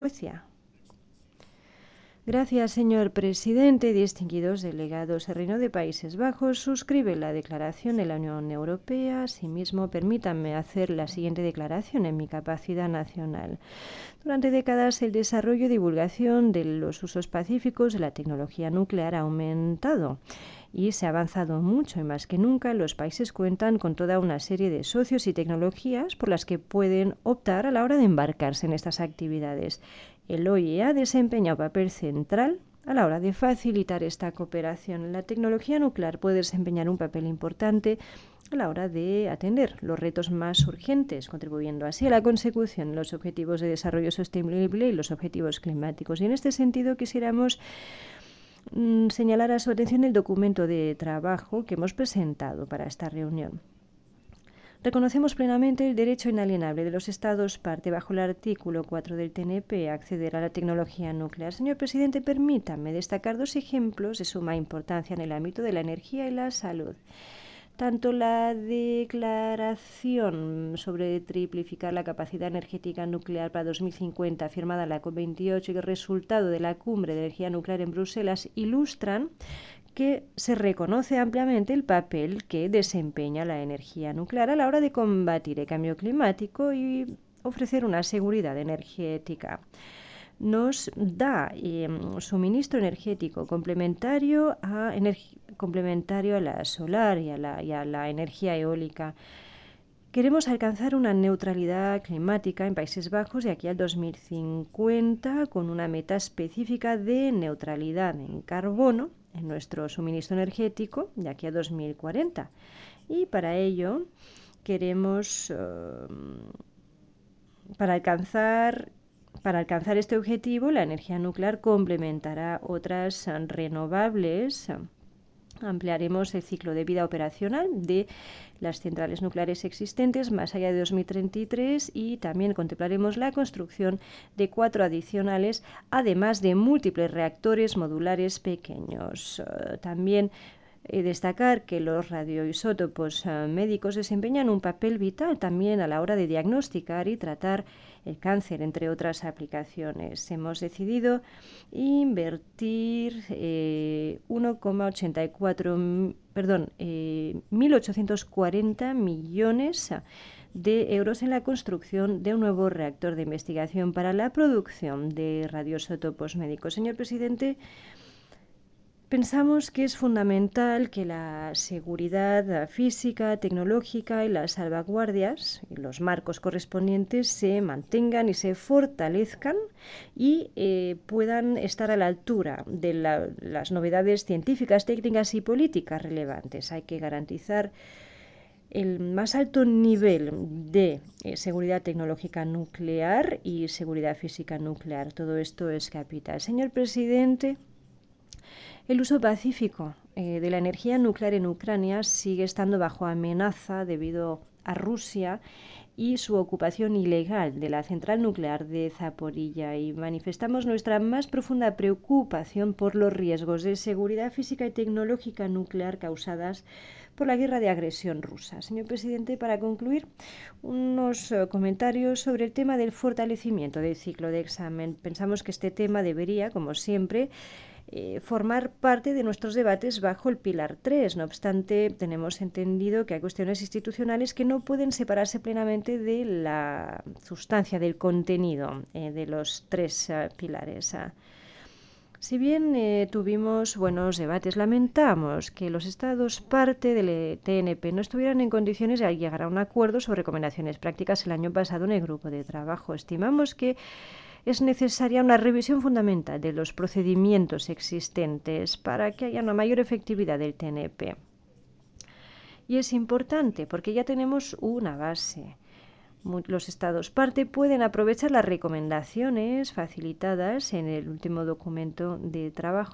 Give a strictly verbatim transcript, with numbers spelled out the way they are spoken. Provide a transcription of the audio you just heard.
Suecia. Gracias, señor presidente. Distinguidos delegados, el Reino de Países Bajos suscribe la declaración de la Unión Europea. Asimismo, permítanme hacer la siguiente declaración en mi capacidad nacional. Durante décadas, el desarrollo y divulgación de los usos pacíficos de la tecnología nuclear ha aumentado y se ha avanzado mucho, y más que nunca los países cuentan con toda una serie de socios y tecnologías por las que pueden optar a la hora de embarcarse en estas actividades. El O I E ha desempeñado un papel central a la hora de facilitar esta cooperación. La tecnología nuclear puede desempeñar un papel importante a la hora de atender los retos más urgentes, contribuyendo así a la consecución de los objetivos de desarrollo sostenible y los objetivos climáticos. Y en este sentido quisiéramos mmm, señalar a su atención el documento de trabajo que hemos presentado para esta reunión. Reconocemos plenamente el derecho inalienable de los Estados parte bajo el artículo cuatro del T N P a acceder a la tecnología nuclear. Señor presidente, permítame destacar dos ejemplos de suma importancia en el ámbito de la energía y la salud. Tanto la declaración sobre triplificar la capacidad energética nuclear para dos mil cincuenta, firmada en la COP veintiocho, y el resultado de la cumbre de energía nuclear en Bruselas ilustran que se reconoce ampliamente el papel que desempeña la energía nuclear a la hora de combatir el cambio climático y ofrecer una seguridad energética. Nos da eh, suministro energético complementario a, complementario a la solar y a la, y a la energía eólica. Queremos alcanzar una neutralidad climática en Países Bajos de aquí al dos mil cincuenta con una meta específica de neutralidad en carbono en nuestro suministro energético de aquí a dos mil cuarenta. Y para ello queremos, uh, para alcanzar Para alcanzar este objetivo, la energía nuclear complementará otras renovables. Ampliaremos el ciclo de vida operacional de las centrales nucleares existentes más allá de dos mil treinta y tres y también contemplaremos la construcción de cuatro adicionales, además de múltiples reactores modulares pequeños. Uh, también Eh, destacar que los radioisótopos uh, médicos desempeñan un papel vital también a la hora de diagnosticar y tratar el cáncer, entre otras aplicaciones. Hemos decidido invertir eh, uno coma ochenta y cuatro, perdón, eh, mil ochocientos cuarenta millones de euros en la construcción de un nuevo reactor de investigación para la producción de radioisótopos médicos. Señor presidente, pensamos que es fundamental que la seguridad física, tecnológica y las salvaguardias y los marcos correspondientes se mantengan y se fortalezcan y eh, puedan estar a la altura de la, las novedades científicas, técnicas y políticas relevantes. Hay que garantizar el más alto nivel de eh, seguridad tecnológica nuclear y seguridad física nuclear. Todo esto es capital. Señor presidente, el uso pacífico eh, de la energía nuclear en Ucrania sigue estando bajo amenaza debido a Rusia y su ocupación ilegal de la central nuclear de Zaporilla, y manifestamos nuestra más profunda preocupación por los riesgos de seguridad física y tecnológica nuclear causadas por la guerra de agresión rusa. Señor presidente, para concluir, unos uh, comentarios sobre el tema del fortalecimiento del ciclo de examen. Pensamos que este tema debería, como siempre, Eh, formar parte de nuestros debates bajo el pilar tres. No obstante, tenemos entendido que hay cuestiones institucionales que no pueden separarse plenamente de la sustancia, del contenido eh, de los tres uh, pilares. Uh. Si bien eh, tuvimos buenos debates, lamentamos que los Estados parte del T N P no estuvieran en condiciones de llegar a un acuerdo sobre recomendaciones prácticas el año pasado en el grupo de trabajo. Estimamos que es necesaria una revisión fundamental de los procedimientos existentes para que haya una mayor efectividad del T N P. Y es importante porque ya tenemos una base. Los Estados parte pueden aprovechar las recomendaciones facilitadas en el último documento de trabajo